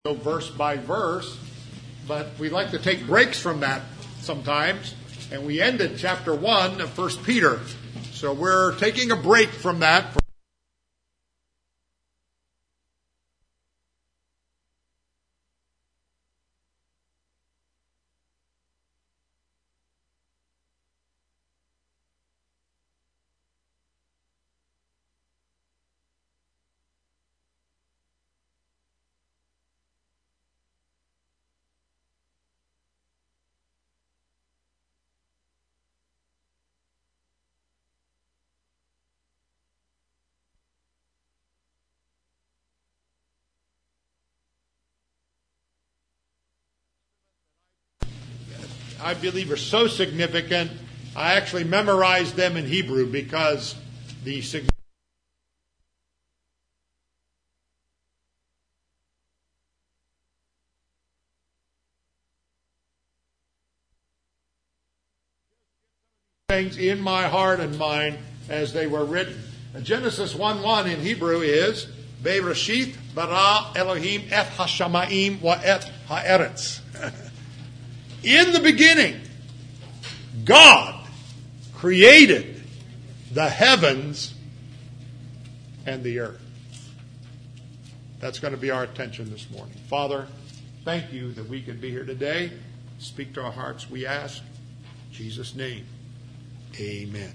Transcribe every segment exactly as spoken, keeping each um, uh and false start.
go verse by verse, but we like to take breaks from that sometimes, and we ended chapter one of First Peter. So we're taking a break from that. I believe are so significant, I actually memorized them in Hebrew because the significance. Things in my heart and mind as they were written. Genesis one one in Hebrew is Bereshit bara Elohim et hashamayim wa et haaretz. In the beginning, God created the heavens and the earth. That's going to be our attention this morning. Father, thank you that we could be here today. Speak to our hearts, we ask. In Jesus' name, amen.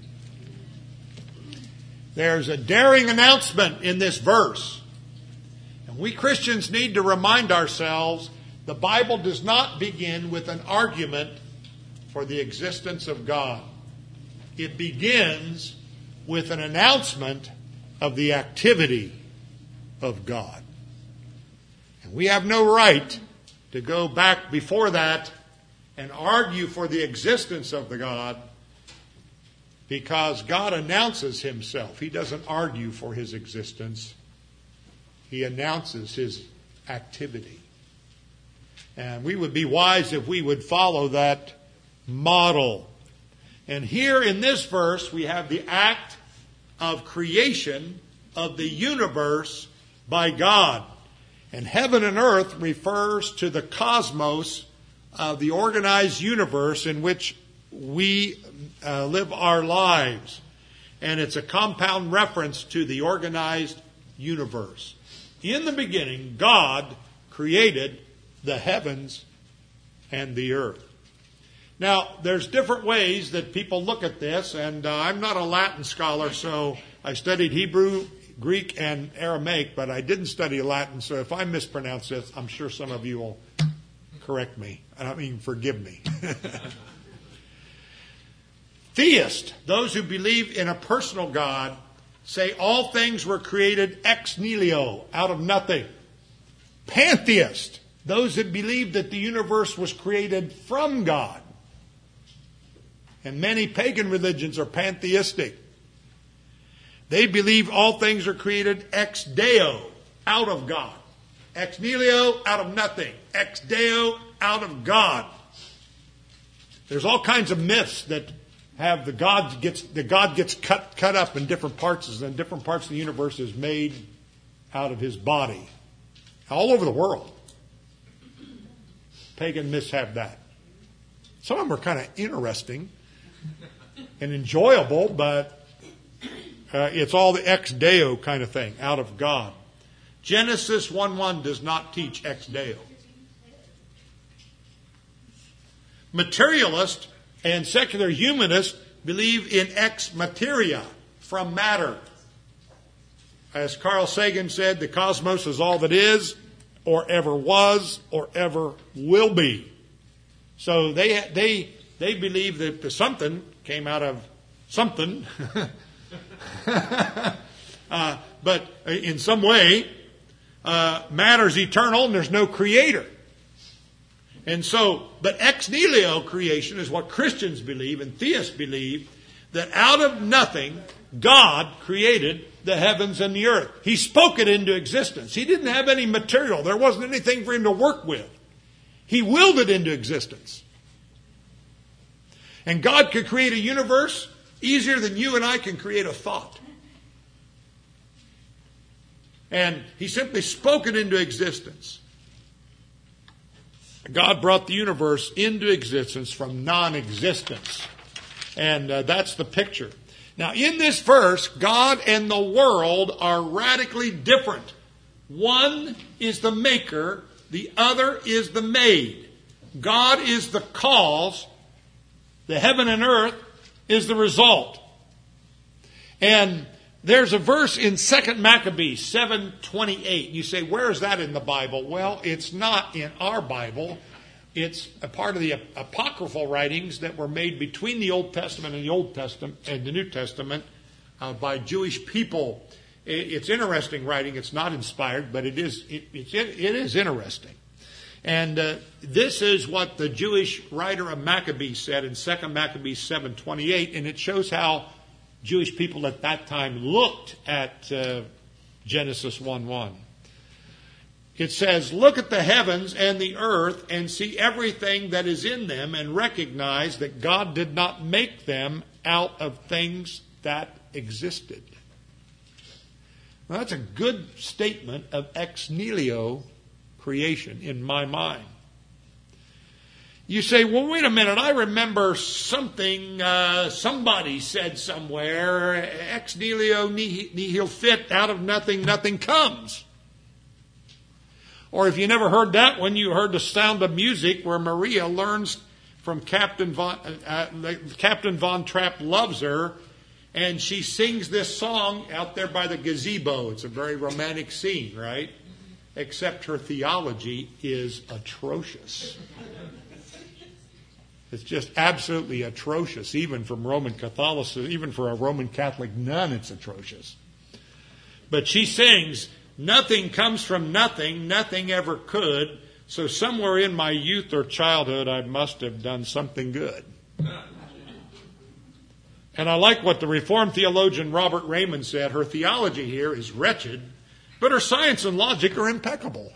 There's a daring announcement in this verse. And we Christians need to remind ourselves the Bible does not begin with an argument for the existence of God. It begins with an announcement of the activity of God. And we have no right to go back before that and argue for the existence of the God, because God announces himself. He doesn't argue for his existence. He announces his activity. And we would be wise if we would follow that model. And here in this verse, we have the act of creation of the universe by God. And heaven and earth refers to the cosmos of the organized universe in which we uh, live our lives. And it's a compound reference to the organized universe. In the beginning, God created the heavens and the earth. Now, there's different ways that people look at this, and uh, I'm not a Latin scholar, so I studied Hebrew, Greek, and Aramaic, but I didn't study Latin, so if I mispronounce this, I'm sure some of you will correct me. I mean, forgive me. Theists, those who believe in a personal God, say all things were created ex nihilo, out of nothing. Pantheists, those that believe that the universe was created from God. And many pagan religions are pantheistic. They believe all things are created ex deo, out of God. Ex nihilo, out of nothing. Ex deo, out of God. There's all kinds of myths that have the God gets the God gets cut cut up in different parts, and different parts of the universe is made out of his body. All over the world. Pagan myths have that. Some of them are kind of interesting and enjoyable, but uh, it's all the ex deo kind of thing, out of God. Genesis one one does not teach ex deo. Materialists and secular humanists believe in ex materia, from matter. As Carl Sagan said, the cosmos is all that is, or ever was, or ever will be. So they they they believe that the something came out of something, uh, but in some way, uh, matter's eternal and there's no creator. And so, but ex nihilo creation is what Christians believe and theists believe, that out of nothing, God created the heavens and the earth. He spoke it into existence. He didn't have any material. There wasn't anything for him to work with. He willed it into existence. And God could create a universe easier than you and I can create a thought. And he simply spoke it into existence. God brought the universe into existence from non-existence. And uh, that's the picture. Now, in this verse, God and the world are radically different. One is the maker, the other is the made. God is the cause, the heaven and earth is the result. And there's a verse in Second Maccabees seven twenty-eight. You say, where is that in the Bible? Well, it's not in our Bible. It's a part of the apocryphal writings that were made between the Old Testament and the Old Testament and the New Testament uh, by Jewish people. It's interesting writing. It's not inspired, but it is it, it's, it is interesting. And uh, this is what the Jewish writer of Maccabees said in Second Maccabees seven twenty-eight, and it shows how Jewish people at that time looked at uh, Genesis one one. It says, look at the heavens and the earth and see everything that is in them and recognize that God did not make them out of things that existed. Well, that's a good statement of ex nihilo creation in my mind. You say, well, wait a minute, I remember something, uh, somebody said somewhere, ex nihilo nihil fit, out of nothing, nothing comes. Or if you never heard that one, you heard The Sound of Music, where Maria learns from Captain Von, uh, Captain Von Trapp loves her, and she sings this song out there by the gazebo. It's a very romantic scene, right? Except her theology is atrocious. It's just absolutely atrocious, even from Roman Catholicism, even for a Roman Catholic nun, it's atrocious. But she sings, nothing comes from nothing, nothing ever could, so somewhere in my youth or childhood I must have done something good. And I like what the Reformed theologian Robert Raymond said. Her theology here is wretched, but her science and logic are impeccable.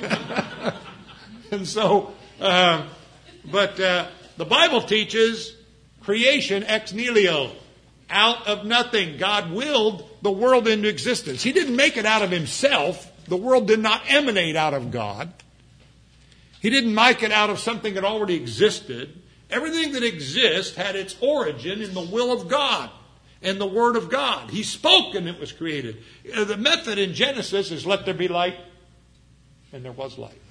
And so, uh, but uh, the Bible teaches creation ex nihilo, out of nothing. God willed the world into existence. He didn't make it out of himself. The world did not emanate out of God. He didn't make it out of something that already existed. Everything that exists had its origin in the will of God and the Word of God. He spoke and it was created. The method in Genesis is let there be light, and there was light.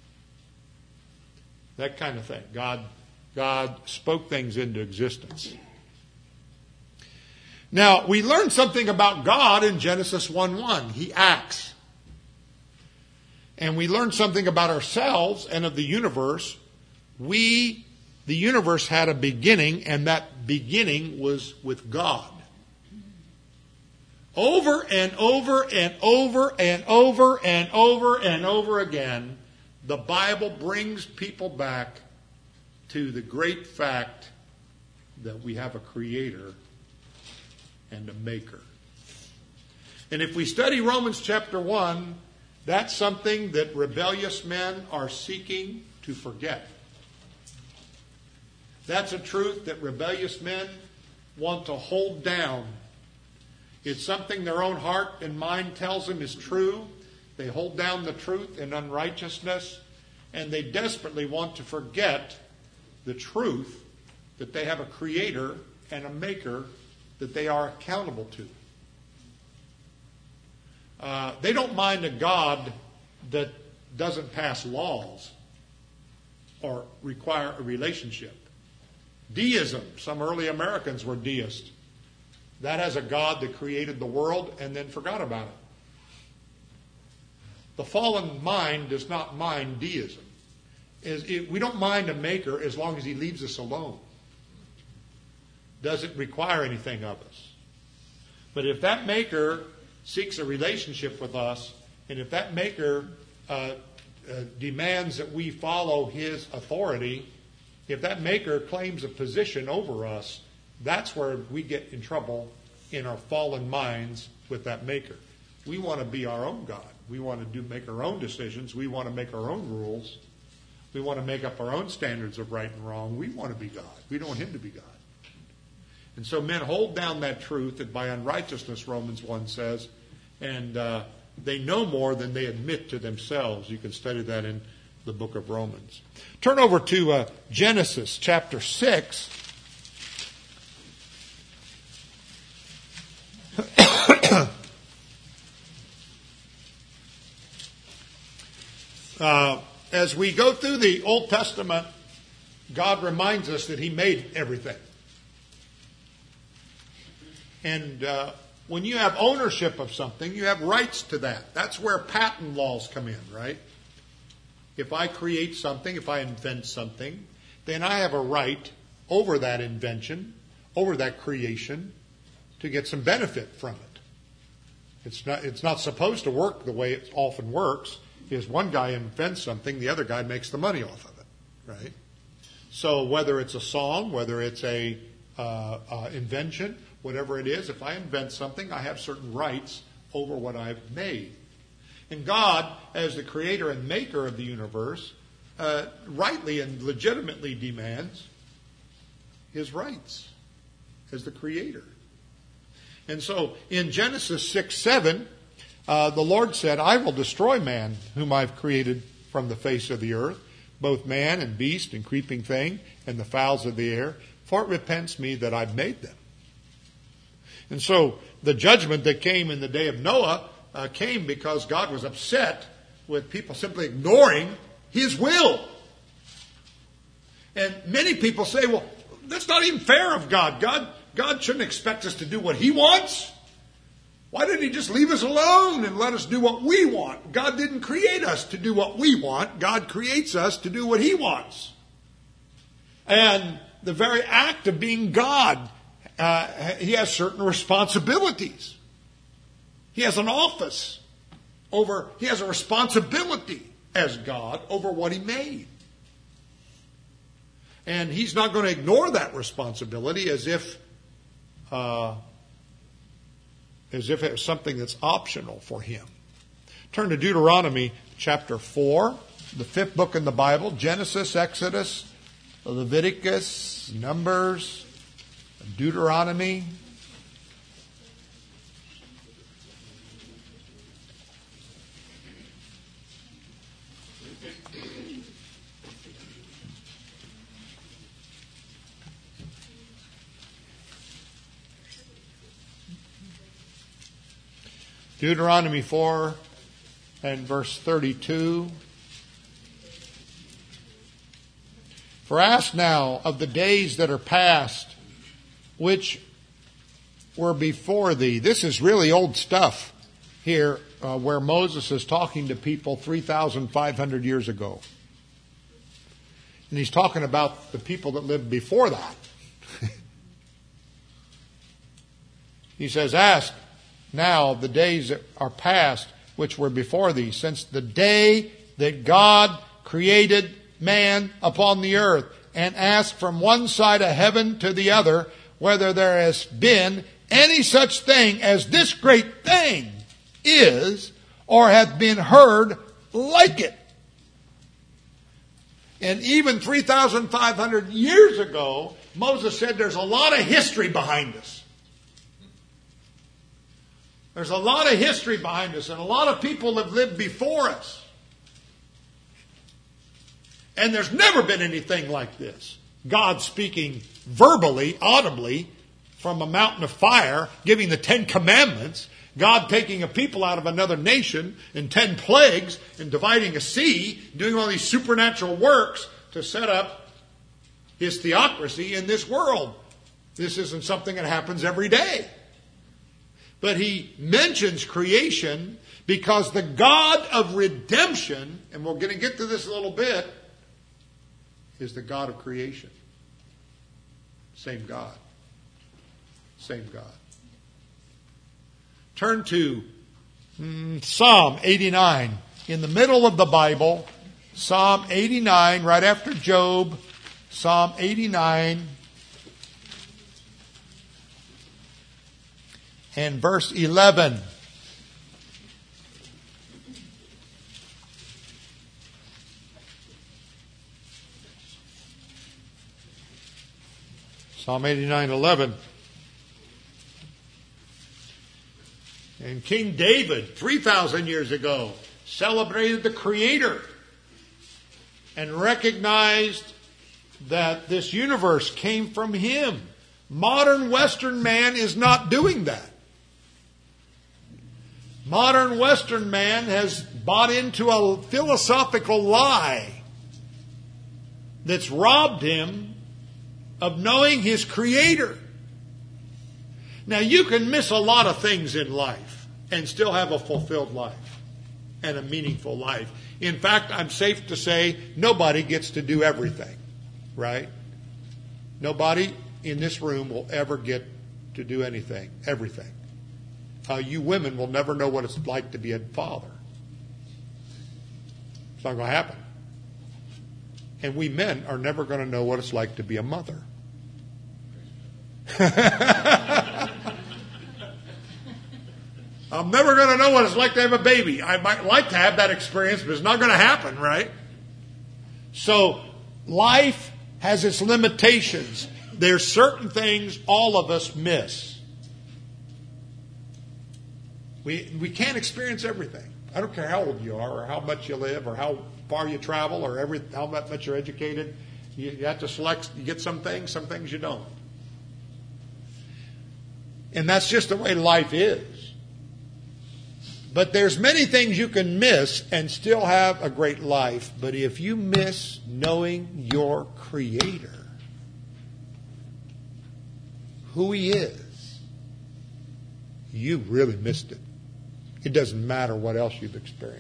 That kind of thing. God, God spoke things into existence. Now, we learn something about God in Genesis one one. He acts. And we learn something about ourselves and of the universe. We, the universe had a beginning, and that beginning was with God. Over and over and over and over and over and over again, the Bible brings people back to the great fact that we have a creator and a maker. And if we study Romans chapter one, that's something that rebellious men are seeking to forget. That's a truth that rebellious men want to hold down. It's something their own heart and mind tells them is true. They hold down the truth in unrighteousness, and they desperately want to forget the truth that they have a creator and a maker that they are accountable to. Uh, they don't mind a God that doesn't pass laws or require a relationship. Deism, some early Americans were deists. That has a God that created the world and then forgot about it. The fallen mind does not mind deism. We don't mind a maker as long as he leaves us alone. Doesn't require anything of us. But if that maker seeks a relationship with us, and if that maker uh, uh, demands that we follow his authority, if that maker claims a position over us, that's where we get in trouble in our fallen minds with that maker. We want to be our own God. We want to do make our own decisions. We want to make our own rules. We want to make up our own standards of right and wrong. We want to be God. We don't want him to be God. And so men hold down that truth that by unrighteousness, Romans one says, and uh, they know more than they admit to themselves. You can study that in the book of Romans. Turn over to uh, Genesis chapter six. uh, as we go through the Old Testament, God reminds us that He made everything. And uh, when you have ownership of something, you have rights to that. That's where patent laws come in, right? If I create something, if I invent something, then I have a right over that invention, over that creation, to get some benefit from it. It's not, it's not supposed to work the way it often works, is one guy invents something, the other guy makes the money off of it, right? So whether it's a song, whether it's a uh, uh, invention, whatever it is, if I invent something, I have certain rights over what I've made. And God, as the creator and maker of the universe, uh, rightly and legitimately demands His rights as the creator. And so in Genesis six seven, uh, the Lord said, I will destroy man whom I've created from the face of the earth, both man and beast and creeping thing and the fowls of the air, for it repents me that I've made them. And so the judgment that came in the day of Noah uh, came because God was upset with people simply ignoring His will. And many people say, well, that's not even fair of God. God, God shouldn't expect us to do what He wants. Why didn't He just leave us alone and let us do what we want? God didn't create us to do what we want. God creates us to do what He wants. And the very act of being God, uh, He has certain responsibilities. He has an office over, He has a responsibility as God over what He made. And He's not going to ignore that responsibility as if uh, as if it was something that's optional for Him. Turn to Deuteronomy chapter four, the fifth book in the Bible. Genesis, Exodus, Leviticus, Numbers, Deuteronomy. Deuteronomy four and verse thirty-two. For ask now of the days that are past, which were before thee. This is really old stuff here, uh, where Moses is talking to people three thousand five hundred years ago. And he's talking about the people that lived before that. He says, ask now the days that are past, which were before thee, since the day that God created man upon the earth, and ask from one side of heaven to the other, whether there has been any such thing as this great thing is, or hath been heard like it. And even three thousand five hundred years ago, Moses said there's a lot of history behind us. There's a lot of history behind us, and a lot of people have lived before us. And there's never been anything like this. God speaking verbally, audibly, from a mountain of fire, giving the Ten Commandments. God taking a people out of another nation in ten plagues and dividing a sea, doing all these supernatural works to set up His theocracy in this world. This isn't something that happens every day. But He mentions creation because the God of redemption, and we're going to get to this a little bit, is the God of creation. Same God. Same God. Turn to mm, Psalm eighty-nine. In the middle of the Bible, Psalm eighty-nine, right after Job, Psalm eighty-nine and verse eleven. Psalm eighty-nine, eleven. And King David, three thousand years ago, celebrated the Creator. and recognized that this universe came from Him. Modern Western man is not doing that. Modern Western man has bought into a philosophical lie that's robbed him of knowing his Creator. Now, you can miss a lot of things in life and still have a fulfilled life and a meaningful life. In fact, I'm safe to say nobody gets to do everything, right? Nobody in this room will ever get to do anything, everything. Uh, you women will never know what it's like to be a father. It's not going to happen. And we men are never going to know what it's like to be a mother. I'm never going to know what it's like to have a baby. I might like to have that experience, but it's not going to happen, right? So life has its limitations. There's certain things all of us miss. We we can't experience everything. I don't care how old you are or how much you live or how far you travel or every, how much you're educated. You, you have to select, you get some things, some things you don't. And that's just the way life is. But there's many things you can miss and still have a great life. But if you miss knowing your Creator, who He is, you really missed it. It doesn't matter what else you've experienced.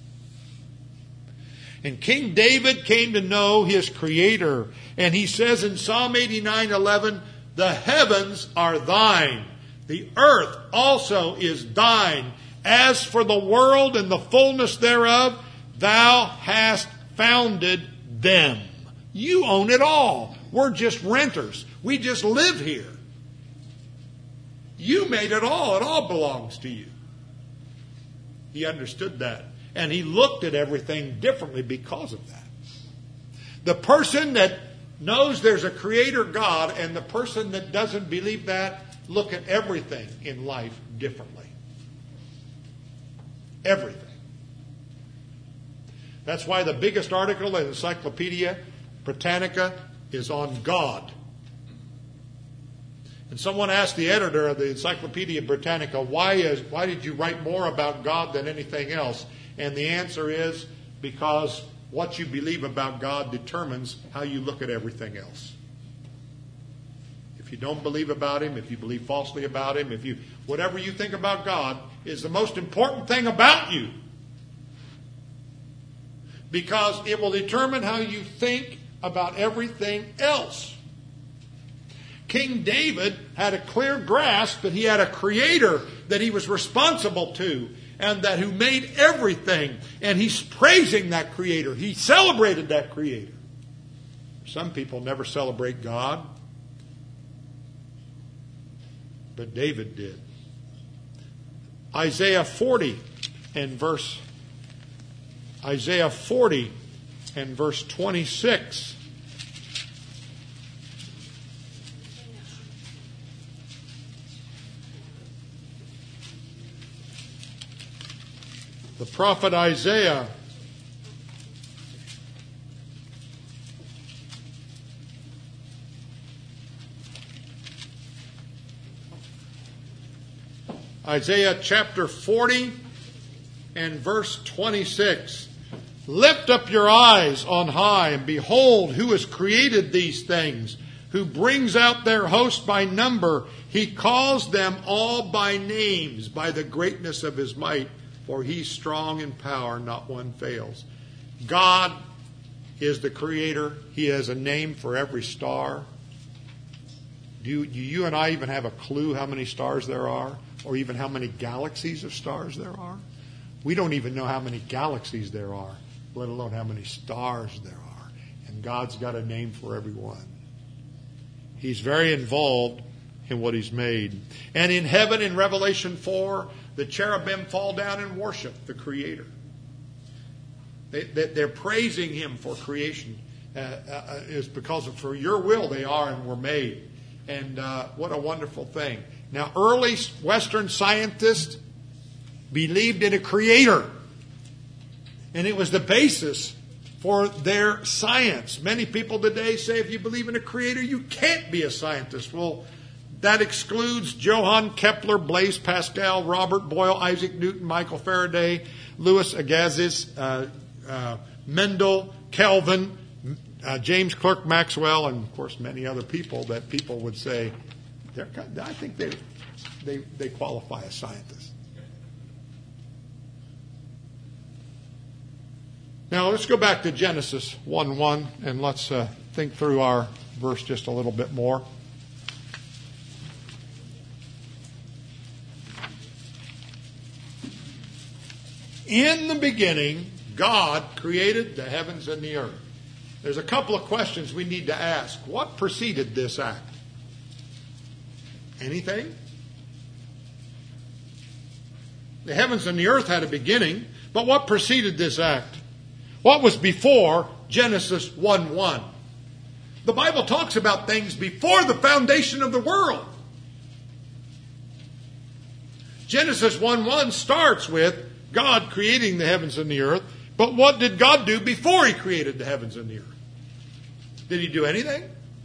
And King David came to know his Creator. And he says in Psalm eighty-nine eleven, the heavens are thine. The earth also is thine. As for the world and the fullness thereof, thou hast founded them. You own it all. We're just renters. We just live here. You made it all. It all belongs to you. He understood that. And he looked at everything differently because of that. The person that knows there's a Creator God and the person that doesn't believe that look at everything in life differently. Everything. That's why the biggest article in Encyclopedia Britannica is on God. And someone asked the editor of the Encyclopedia Britannica, why is why did you write more about God than anything else? And the answer is because what you believe about God determines how you look at everything else. If you don't believe about Him, if you believe falsely about Him, if you whatever you think about God is the most important thing about you. Because it will determine how you think about everything else. King David had a clear grasp that he had a Creator that he was responsible to and that who made everything. And he's praising that Creator. He celebrated that Creator. Some people never celebrate God. But David did. Isaiah forty and verse Isaiah forty and verse twenty-six. The prophet Isaiah Isaiah chapter forty and verse twenty-six. Lift up your eyes on high and behold who has created these things, who brings out their host by number. He calls them all by names, by the greatness of His might, for He's strong in power, not one fails. God is the Creator. He has a name for every star. Do you, do you and I even have a clue how many stars there are? Or even how many galaxies of stars there are? We don't even know how many galaxies there are, let alone how many stars there are. And God's got a name for every one. He's very involved in what He's made. And in heaven, in Revelation four, the cherubim fall down and worship the Creator. They, they, they're praising Him for creation. Uh, uh, is because of, for your will they are and were made. And uh, what a wonderful thing. Now, early Western scientists believed in a Creator. And it was the basis for their science. Many people today say if you believe in a creator, you can't be a scientist. Well, that excludes Johann Kepler, Blaise Pascal, Robert Boyle, Isaac Newton, Michael Faraday, Louis Agassiz, uh, uh, Mendel, Kelvin, uh, James Clerk Maxwell, and of course many other people that people would say, they're, I think they, they, they qualify as scientists. Now let's go back to Genesis one one and let's uh, think through our verse just a little bit more. In the beginning, God created the heavens and the earth. There's a couple of questions we need to ask. What preceded this act? Anything? The heavens and the earth had a beginning, but what preceded this act? What was before Genesis one one? The Bible talks about things before the foundation of the world. Genesis one one starts with God creating the heavens and the earth, but what did God do before He created the heavens and the earth? Did He do anything?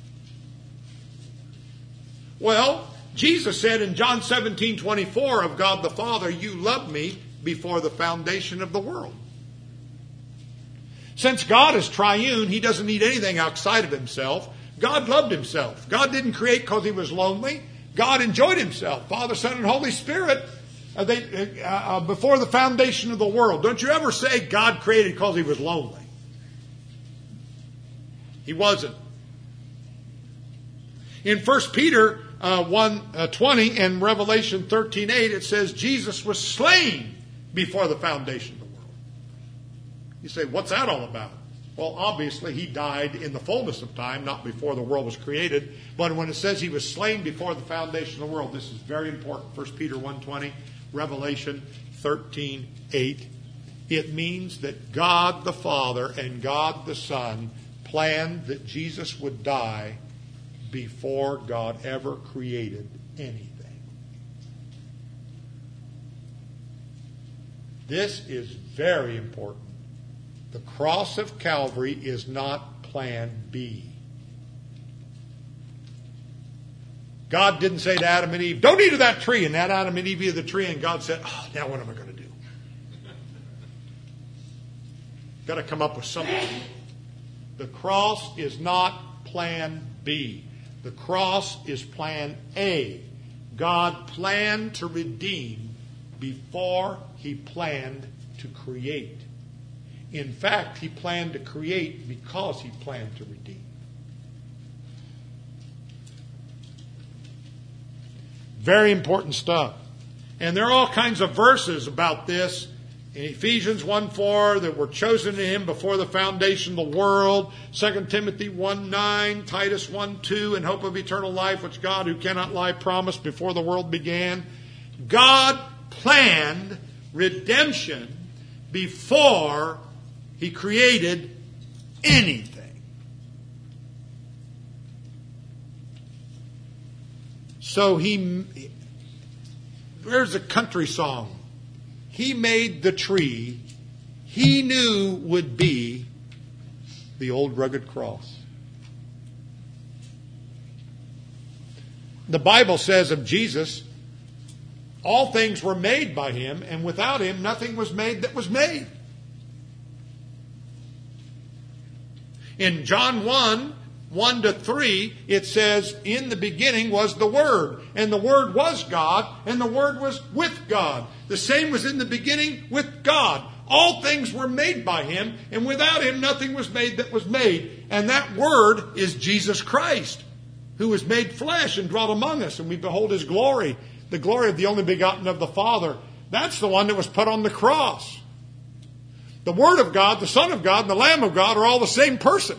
Well, Jesus said in John seventeen twenty-four of God the Father, "You loved me before the foundation of the world." Since God is triune, He doesn't need anything outside of Himself. God loved Himself. God didn't create because He was lonely. God enjoyed Himself. Father, Son, and Holy Spirit, uh, they, uh, uh, before the foundation of the world. Don't you ever say God created because He was lonely. He wasn't. In First Peter uh, one twenty and Revelation thirteen eight, it says Jesus was slain before the foundation of the world. You say, what's that all about? Well, obviously, He died in the fullness of time, not before the world was created. But when it says He was slain before the foundation of the world, this is very important. First Peter one twenty, Revelation thirteen eight. It means that God the Father and God the Son planned that Jesus would die before God ever created anything. This is very important. The cross of Calvary is not plan B. God didn't say to Adam and Eve, "Don't eat of that tree." And that Adam and Eve ate of the tree, and God said, "Oh, now what am I going to do?" Got to come up with something. The cross is not plan B. The cross is plan A. God planned to redeem before He planned to create. In fact, He planned to create because He planned to redeem. Very important stuff. And there are all kinds of verses about this. In Ephesians one four, that were chosen in Him before the foundation of the world. Second Timothy one nine, Titus one two, in hope of eternal life, which God, who cannot lie, promised before the world began. God planned redemption before He created anything. So He, there's a country song. He made the tree He knew would be the old rugged cross. The Bible says of Jesus, all things were made by Him, and without Him nothing was made that was made. In John one, one to three, it says, "In the beginning was the Word, and the Word was God, and the Word was with God. The same was in the beginning with God. All things were made by Him, and without Him nothing was made that was made." And that Word is Jesus Christ, who was made flesh and dwelt among us, and we behold His glory, the glory of the only begotten of the Father. That's the one that was put on the cross. The Word of God, the Son of God, and the Lamb of God are all the same person.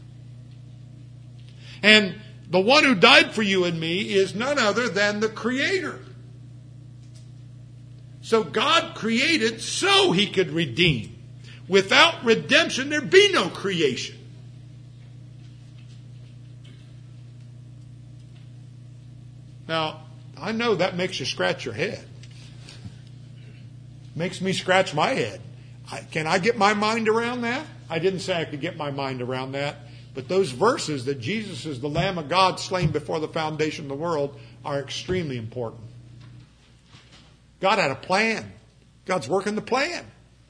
And the one who died for you and me is none other than the Creator. So God created so He could redeem. Without redemption, there'd be no creation. Now, I know that makes you scratch your head. Makes me scratch my head. I, can I get my mind around that? I didn't say I could get my mind around that. But those verses that Jesus is the Lamb of God slain before the foundation of the world are extremely important. God had a plan. God's working the plan.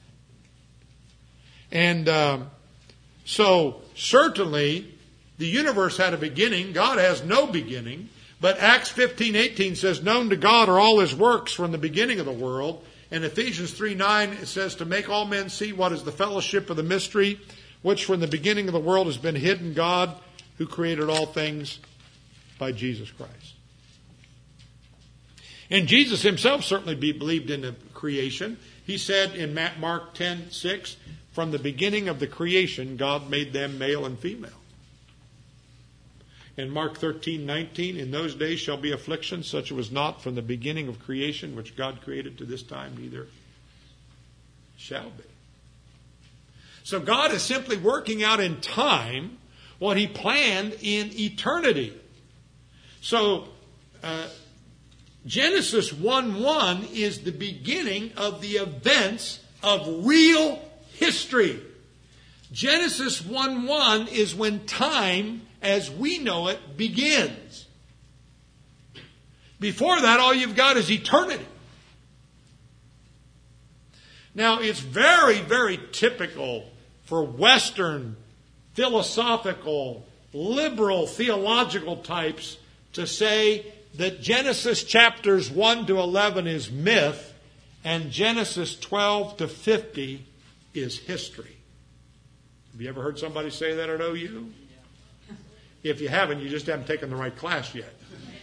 And um, so certainly the universe had a beginning. God has no beginning. But Acts fifteen eighteen says, known to God are all his works from the beginning of the world. And Ephesians three nine, it says, to make all men see what is the fellowship of the mystery, which from the beginning of the world has been hidden, God, who created all things by Jesus Christ. And Jesus himself certainly believed in the creation. He said in Mark ten six, from the beginning of the creation, God made them male and female. In Mark thirteen nineteen, in those days shall be affliction, such as was not from the beginning of creation, which God created to this time, neither shall be. So God is simply working out in time what he planned in eternity. So uh, Genesis one one is the beginning of the events of real history. Genesis one one is when time, as we know it, begins. Before that, all you've got is eternity. Now, it's very, very typical for Western philosophical, liberal, theological types to say that Genesis chapters one to eleven is myth and Genesis twelve to fifty is history. Have you ever heard somebody say that at O U? If you haven't, you just haven't taken the right class yet.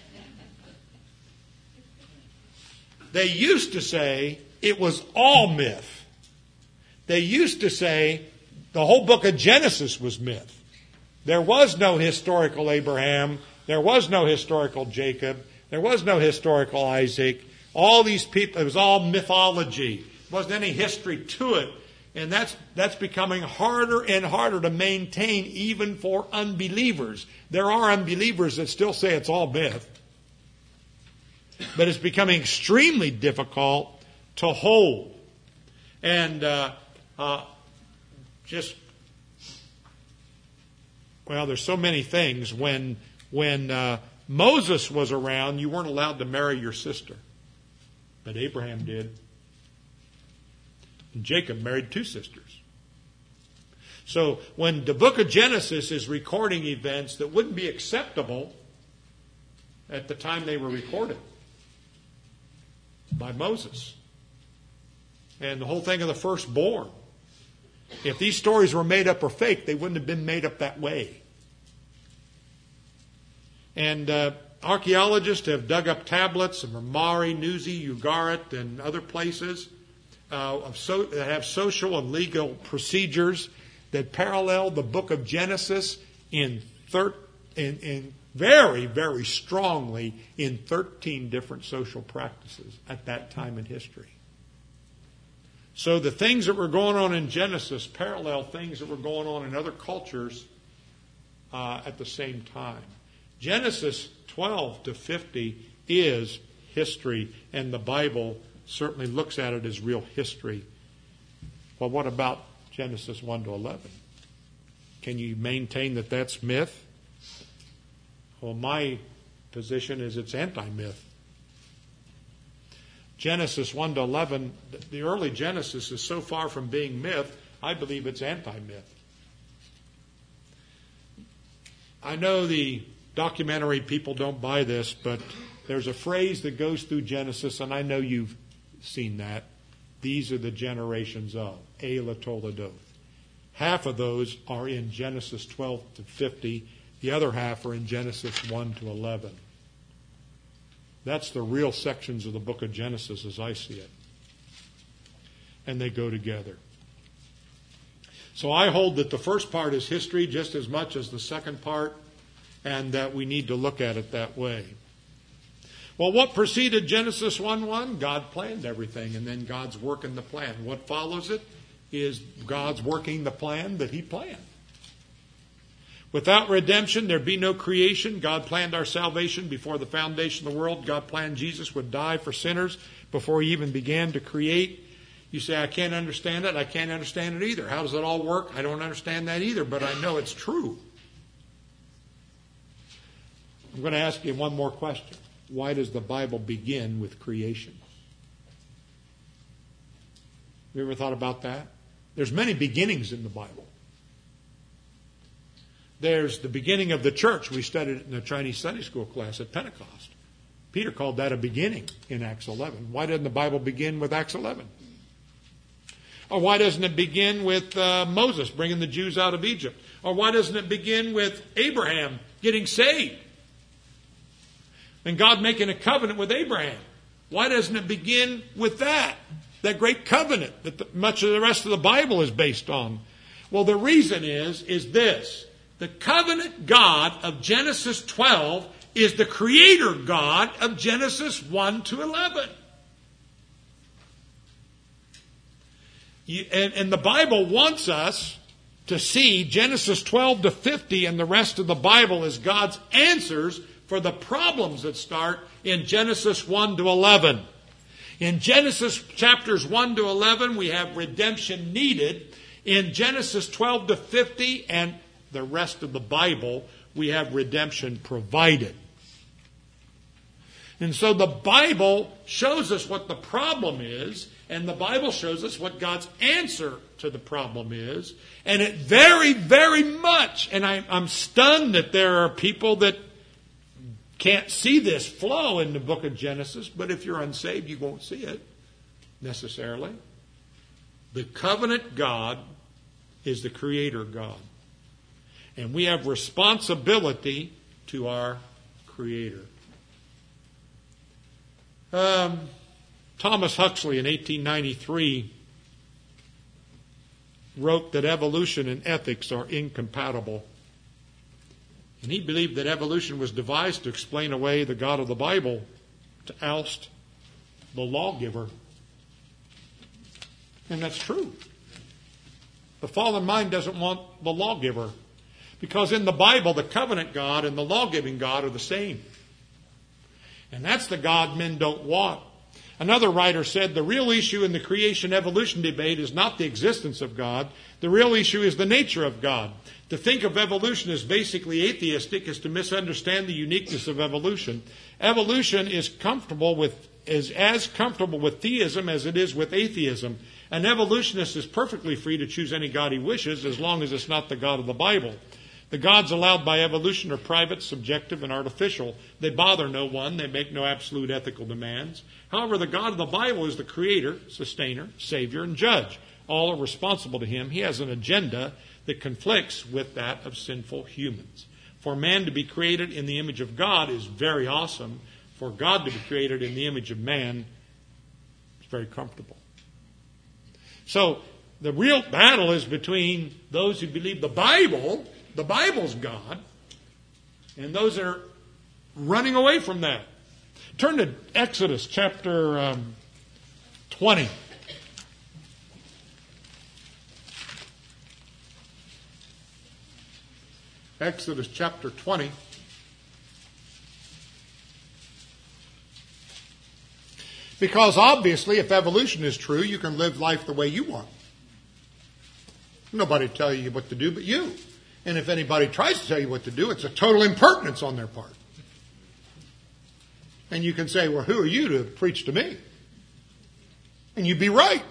They used to say it was all myth. They used to say the whole book of Genesis was myth. There was no historical Abraham. There was no historical Jacob. There was no historical Isaac. All these people, it was all mythology. There wasn't any history to it. And that's that's becoming harder and harder to maintain even for unbelievers. There are unbelievers that still say it's all myth. But it's becoming extremely difficult to hold. And uh, uh, just, well, there's so many things. When, when uh, Moses was around, you weren't allowed to marry your sister. But Abraham did. And Jacob married two sisters. So when the book of Genesis is recording events that wouldn't be acceptable at the time they were recorded by Moses, and the whole thing of the firstborn, if these stories were made up or fake, they wouldn't have been made up that way. And uh, archaeologists have dug up tablets of Mari, Nuzi, Ugarit, and other places Uh, of so, that have social and legal procedures that parallel the book of Genesis in, thir- in, in very, very strongly in thirteen different social practices at that time in history. So the things that were going on in Genesis parallel things that were going on in other cultures uh, at the same time. Genesis twelve to fifty is history, and the Bible certainly looks at it as real history. Well, what about Genesis one to eleven? Can you maintain that that's myth? Well, my position is it's anti-myth. Genesis one to eleven, the early Genesis is so far from being myth, I believe it's anti-myth. I know the documentary people don't buy this, but there's a phrase that goes through Genesis, and I know you've seen that. These are the generations of Elah Toledoth. Half of those are in Genesis twelve to fifty. The other half are in Genesis one to eleven. That's the real sections of the book of Genesis as I see it. And they go together. So I hold that the first part is history just as much as the second part, and that we need to look at it that way. Well, what preceded Genesis one one? God planned everything, and then God's working the plan. What follows it is God's working the plan that he planned. Without redemption, there'd be no creation. God planned our salvation before the foundation of the world. God planned Jesus would die for sinners before he even began to create. You say, I can't understand it. I can't understand it either. How does it all work? I don't understand that either, but I know it's true. I'm going to ask you one more question. Why does the Bible begin with creation? Have you ever thought about that? There's many beginnings in the Bible. There's the beginning of the church. We studied it in the Chinese Sunday school class at Pentecost. Peter called that a beginning in Acts eleven. Why doesn't the Bible begin with Acts eleven? Or why doesn't it begin with uh, Moses bringing the Jews out of Egypt? Or why doesn't it begin with Abraham getting saved? And God making a covenant with Abraham. Why doesn't it begin with that? That great covenant that the, much of the rest of the Bible is based on. Well, the reason is, is this. The covenant God of Genesis twelve is the creator God of Genesis one to eleven. You, and, and the Bible wants us to see Genesis twelve to fifty and the rest of the Bible as God's answers for the problems that start in Genesis one to eleven. In Genesis chapters one to eleven, we have redemption needed. In Genesis twelve to fifty and the rest of the Bible, we have redemption provided. And so the Bible shows us what the problem is, and the Bible shows us what God's answer to the problem is. And it very, very much, and I, I'm stunned that there are people that can't see this flow in the book of Genesis, but if you're unsaved, you won't see it necessarily. The covenant God is the creator God. And we have responsibility to our Creator. Um, Thomas Huxley in eighteen ninety-three wrote that evolution and ethics are incompatible. And he believed that evolution was devised to explain away the God of the Bible, to oust the lawgiver. And that's true. The fallen mind doesn't want the lawgiver. Because in the Bible, the covenant God and the law-giving God are the same. And that's the God men don't want. Another writer said, the real issue in the creation-evolution debate is not the existence of God. The real issue is the nature of God. To think of evolution as basically atheistic is to misunderstand the uniqueness of evolution. Evolution is comfortable with is as comfortable with theism as it is with atheism. An evolutionist is perfectly free to choose any God he wishes as long as it's not the God of the Bible. The gods allowed by evolution are private, subjective, and artificial. They bother no one. They make no absolute ethical demands. However, the God of the Bible is the creator, sustainer, savior, and judge. All are responsible to him. He has an agenda that conflicts with that of sinful humans. For man to be created in the image of God is very awesome. For God to be created in the image of man is very comfortable. So, the real battle is between those who believe the Bible, the Bible's God, and those that are running away from that. Turn to Exodus chapter um, twenty. Exodus chapter twenty. Because obviously, if evolution is true, you can live life the way you want. Nobody will tell you what to do but you. And if anybody tries to tell you what to do, it's a total impertinence on their part. And you can say, well, who are you to preach to me? And you'd be right.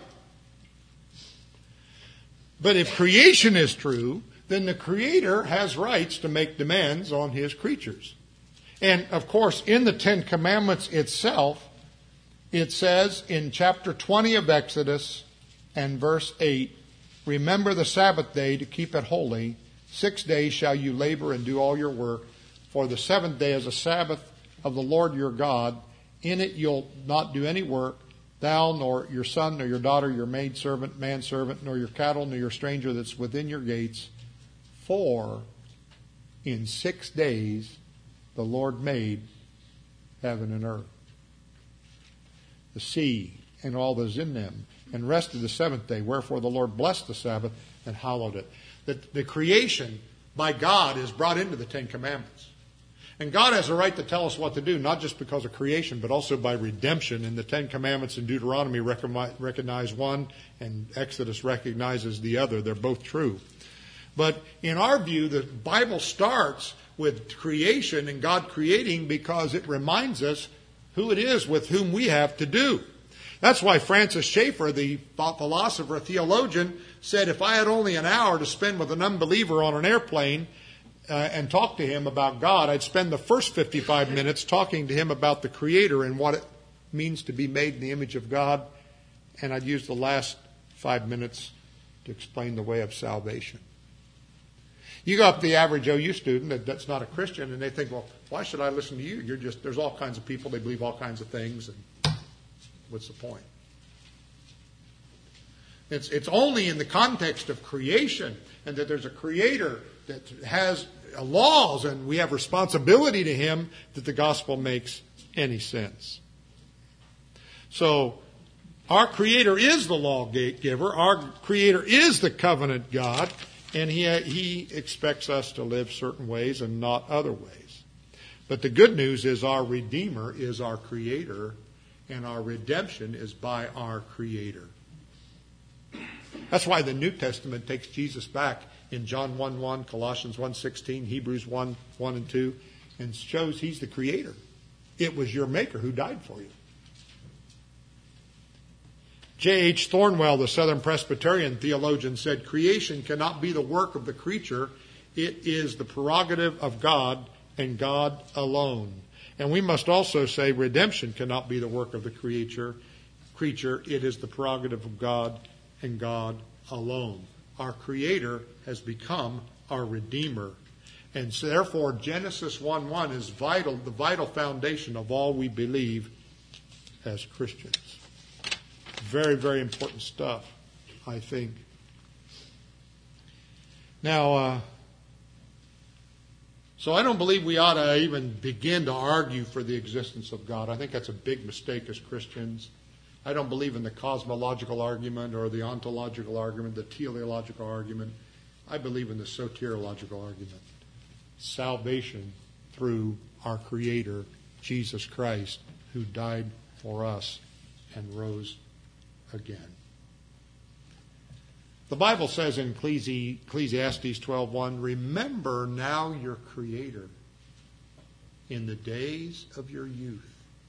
But if creation is true, then the Creator has rights to make demands on His creatures. And, of course, in the Ten Commandments itself, it says in chapter twenty of Exodus and verse eight, remember the Sabbath day to keep it holy. Six days shall you labor and do all your work. For the seventh day is a Sabbath of the Lord your God. In it you'll not do any work, thou nor your son nor your daughter, your maidservant, manservant, nor your cattle, nor your stranger that's within your gates. For in six days the Lord made heaven and earth, the sea and all that is in them, and rested the seventh day. Wherefore the Lord blessed the Sabbath and hallowed it. The, the creation by God is brought into the Ten Commandments. And God has a right to tell us what to do, not just because of creation, but also by redemption. And the Ten Commandments in Deuteronomy recognize one, and Exodus recognizes the other. They're both true. But in our view, the Bible starts with creation and God creating because it reminds us who it is with whom we have to do. That's why Francis Schaeffer, the philosopher, theologian, said if I had only an hour to spend with an unbeliever on an airplane, Uh, and talk to him about God, I'd spend the first fifty-five minutes talking to him about the Creator and what it means to be made in the image of God, and I'd use the last five minutes to explain the way of salvation. You go up to the average O U student that, that's not a Christian, and they think, well, why should I listen to you? You're just, there's all kinds of people, they believe all kinds of things, and what's the point? It's, it's only in the context of creation and that there's a Creator that has laws and we have responsibility to Him that the gospel makes any sense. So, our Creator is the lawgiver. Our Creator is the covenant God. And he, he expects us to live certain ways and not other ways. But the good news is our Redeemer is our Creator. And our redemption is by our Creator. That's why the New Testament takes Jesus back in John one one, Colossians one sixteen, Hebrews one one and two, and shows He's the Creator. It was your Maker who died for you. J H Thornwell, the Southern Presbyterian theologian, said, creation cannot be the work of the creature. It is the prerogative of God and God alone. And we must also say redemption cannot be the work of the creature. creature. It is the prerogative of God and God alone. Our Creator has become our Redeemer. And so therefore, Genesis one one is vital, the vital foundation of all we believe as Christians. Very, very important stuff, I think. Now, uh, so I don't believe we ought to even begin to argue for the existence of God. I think that's a big mistake as Christians. I don't believe in the cosmological argument or the ontological argument, the teleological argument. I believe in the soteriological argument. Salvation through our Creator, Jesus Christ, who died for us and rose again. The Bible says in Ecclesiastes twelve one, remember now your Creator in the days of your youth,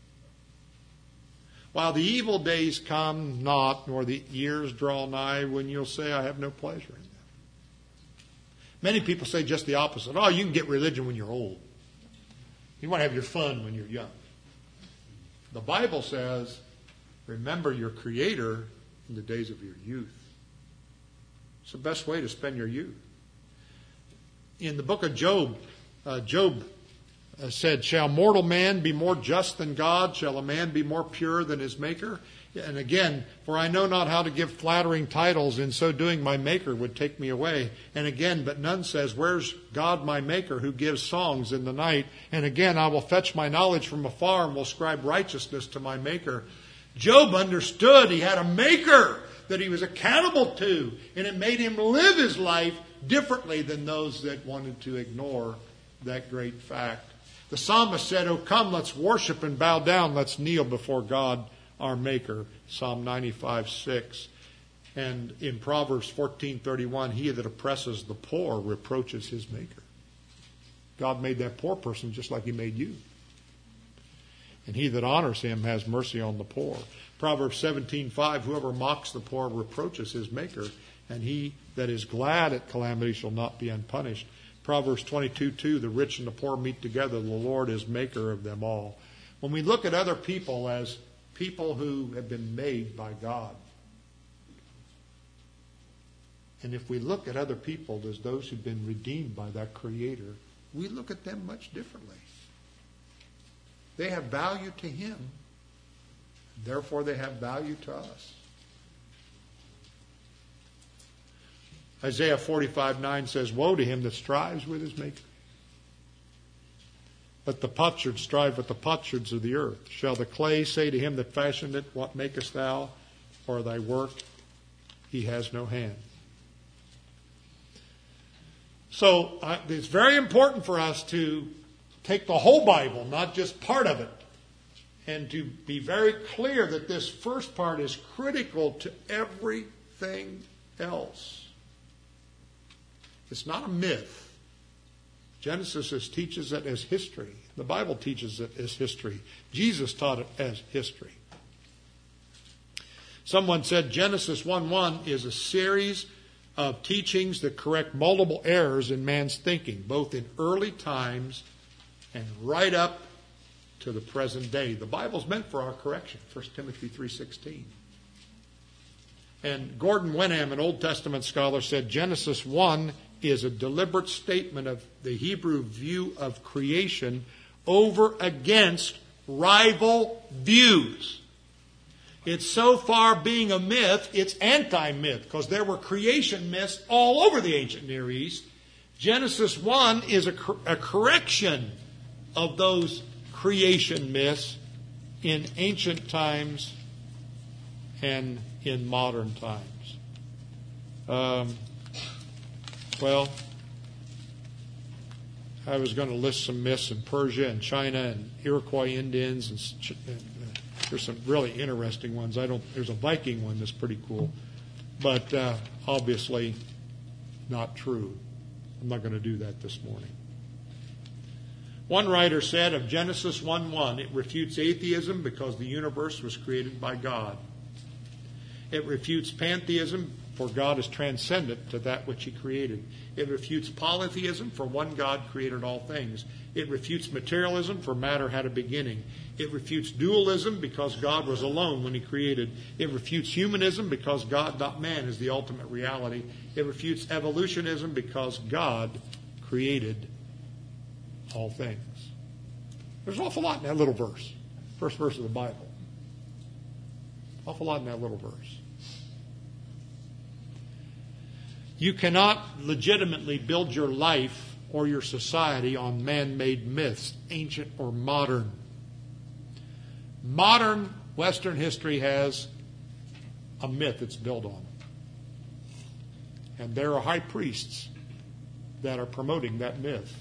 while the evil days come not, nor the years draw nigh, when you'll say, I have no pleasure in them. Many people say just the opposite. Oh, you can get religion when you're old. You want to have your fun when you're young. The Bible says, remember your Creator in the days of your youth. It's the best way to spend your youth. In the book of Job, uh, Job uh, said, shall mortal man be more just than God? Shall a man be more pure than his Maker? And again, for I know not how to give flattering titles, in so doing my Maker would take me away. And again, but none says, where's God my Maker who gives songs in the night? And again, I will fetch my knowledge from afar and will ascribe righteousness to my Maker. Job understood he had a Maker that he was accountable to, and it made him live his life differently than those that wanted to ignore that great fact. The psalmist said, oh, come, let's worship and bow down. Let's kneel before God, our Maker. Psalm ninety-five six. And in Proverbs fourteen thirty-one, he that oppresses the poor reproaches his Maker. God made that poor person just like he made you. And he that honors him has mercy on the poor. Proverbs seventeen five, whoever mocks the poor reproaches his Maker, and he that is glad at calamity shall not be unpunished. Proverbs twenty-two two, the rich and the poor meet together, the Lord is Maker of them all. When we look at other people as people who have been made by God, and if we look at other people as those who've been redeemed by that Creator, we look at them much differently. They have value to Him. Therefore, they have value to us. Isaiah forty-five nine says, woe to him that strives with his Maker. Let the potsherds strive with the potsherds of the earth. Shall the clay say to him that fashioned it, what makest thou? Or thy work, he has no hand. So uh, it's very important for us to take the whole Bible, not just part of it, and to be very clear that this first part is critical to everything else. It's not a myth. Genesis is, teaches it as history. The Bible teaches it as history. Jesus taught it as history. Someone said Genesis one one is a series of teachings that correct multiple errors in man's thinking, both in early times and right up to the present day. The Bible's meant for our correction, First Timothy three sixteen. And Gordon Wenham, an Old Testament scholar, said Genesis one is a deliberate statement of the Hebrew view of creation over against rival views. It's so far being a myth, it's anti-myth, because there were creation myths all over the ancient Near East. Genesis one is a, cor- a correction of those creation myths in ancient times and in modern times. Um, well, I was going to list some myths in Persia and China and Iroquois Indians, and, and uh, there's some really interesting ones. I don't. There's a Viking one that's pretty cool, but uh, obviously not true. I'm not going to do that this morning. One writer said of Genesis one one, it refutes atheism because the universe was created by God. It refutes pantheism, for God is transcendent to that which He created. It refutes polytheism, for one God created all things. It refutes materialism, for matter had a beginning. It refutes dualism, because God was alone when He created. It refutes humanism, because God, not man, is the ultimate reality. It refutes evolutionism, because God created all things. There's an awful lot in that little verse. First verse of the Bible. Awful lot in that little verse. You cannot legitimately build your life or your society on man-made myths, ancient or modern. Modern Western history has a myth it's built on. And there are high priests that are promoting that myth.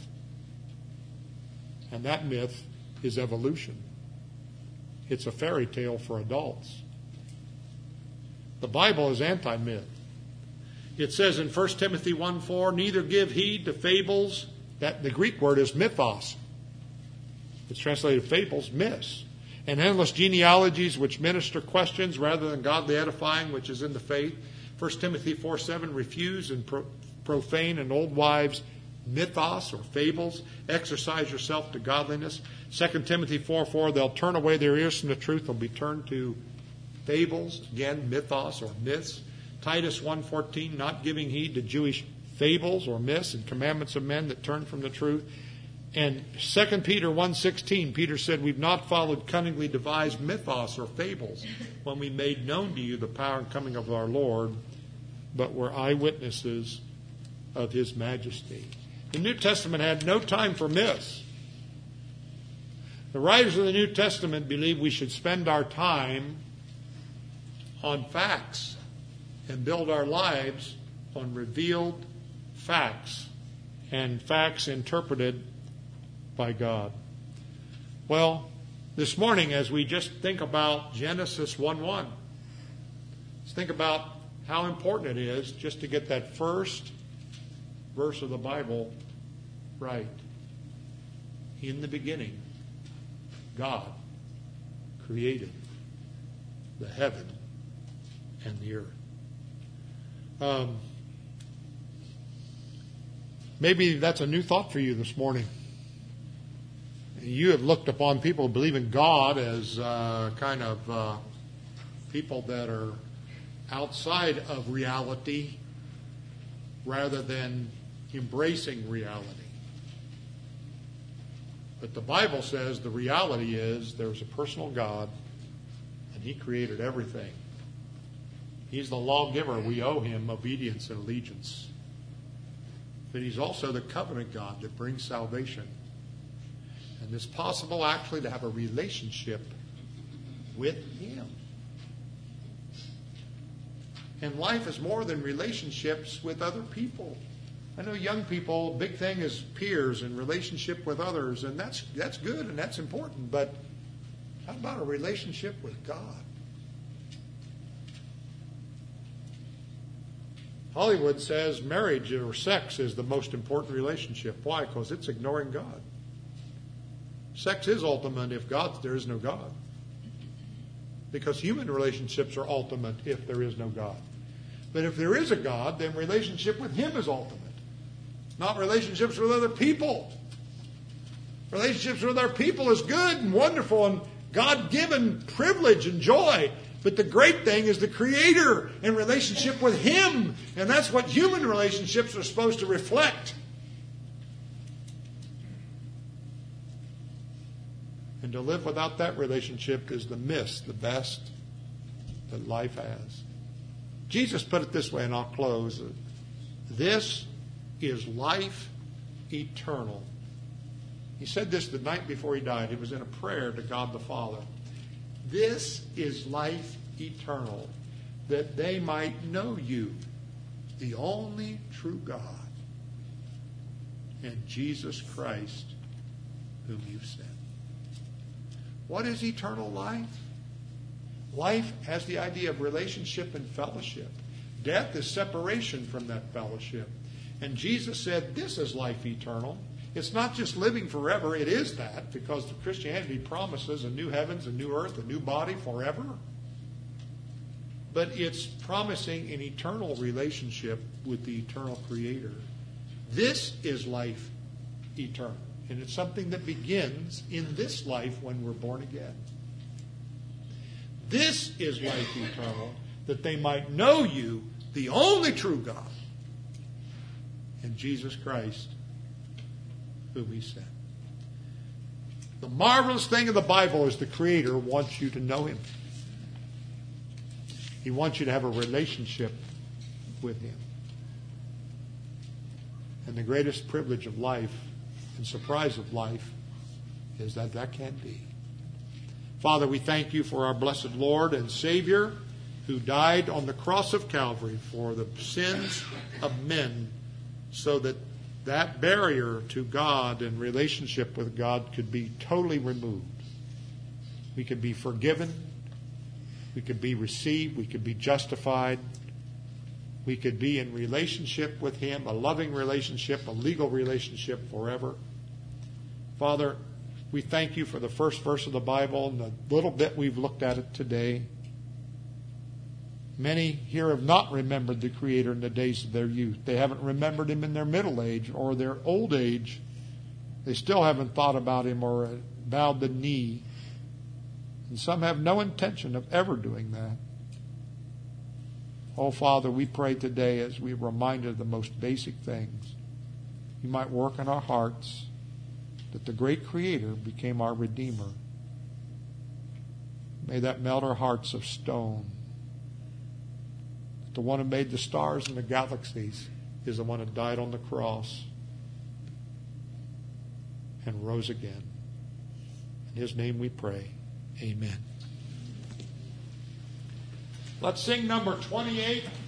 And that myth is evolution. It's a fairy tale for adults. The Bible is anti-myth. It says in First Timothy one four, neither give heed to fables. That the Greek word is mythos. It's translated fables, myths. And endless genealogies which minister questions rather than godly edifying, which is in the faith. First Timothy four seven, refuse and pro- profane and old wives' mythos or fables. Exercise yourself to godliness. Second Timothy four four, they'll turn away their ears from the truth. They'll be turned to fables, again, mythos or myths. Titus one fourteen, not giving heed to Jewish fables or myths and commandments of men that turn from the truth. And Second Peter one sixteen, Peter said, we've not followed cunningly devised mythos or fables when we made known to you the power and coming of our Lord, but were eyewitnesses of His majesty. The New Testament had no time for myths. The writers of the New Testament believe we should spend our time on facts and build our lives on revealed facts and facts interpreted by God. Well, this morning as we just think about Genesis one one, let's think about how important it is just to get that first verse of the Bible right. In the beginning, God created the heaven and the earth. Um, maybe that's a new thought for you this morning. You have looked upon people who believe in God as uh, kind of uh, people that are outside of reality rather than embracing reality. But the Bible says the reality is there's a personal God and He created everything. He's the lawgiver. We owe Him obedience and allegiance. But He's also the covenant God that brings salvation. And it's possible actually to have a relationship with Him. And life is more than relationships with other people. I know young people, big thing is peers and relationship with others, and that's that's good and that's important. But how about a relationship with God? Hollywood says marriage or sex is the most important relationship. Why? Because it's ignoring God. Sex is ultimate if God, there is no God. Because human relationships are ultimate if there is no God. But if there is a God, then relationship with Him is ultimate. Not relationships with other people. Relationships with other people is good and wonderful and God-given privilege and joy. But the great thing is the Creator and relationship with Him. And that's what human relationships are supposed to reflect. And to live without that relationship is the miss, the best that life has. Jesus put it this way, and I'll close. This is life eternal. He said this the night before He died. It was in a prayer to God the Father. This is life eternal, that they might know You, the only true God, and Jesus Christ, whom You've sent. What is eternal life? Life has the idea of relationship and fellowship. Death is separation from that fellowship. And Jesus said, this is life eternal. It's not just living forever. It is that, because the Christianity promises a new heavens, a new earth, a new body forever. But it's promising an eternal relationship with the eternal Creator. This is life eternal. And it's something that begins in this life when we're born again. This is life eternal, that they might know You, the only true God, and Jesus Christ, whom He sent. The marvelous thing of the Bible is the Creator wants you to know Him. He wants you to have a relationship with Him. And the greatest privilege of life and surprise of life is that that can be. Father, we thank You for our blessed Lord and Savior, who died on the cross of Calvary for the sins of men, so that that barrier to God and relationship with God could be totally removed. We could be forgiven. We could be received. We could be justified. We could be in relationship with Him, a loving relationship, a legal relationship forever. Father, we thank You for the first verse of the Bible and the little bit we've looked at it today. Many here have not remembered the Creator in the days of their youth. They haven't remembered Him in their middle age or their old age. They still haven't thought about Him or bowed the knee. And some have no intention of ever doing that. Oh, Father, we pray today as we reminded of the most basic things, You might work in our hearts that the great Creator became our Redeemer. May that melt our hearts of stone. That the one who made the stars and the galaxies is the one who died on the cross and rose again. In His name we pray. Amen. Let's sing number twenty-eight.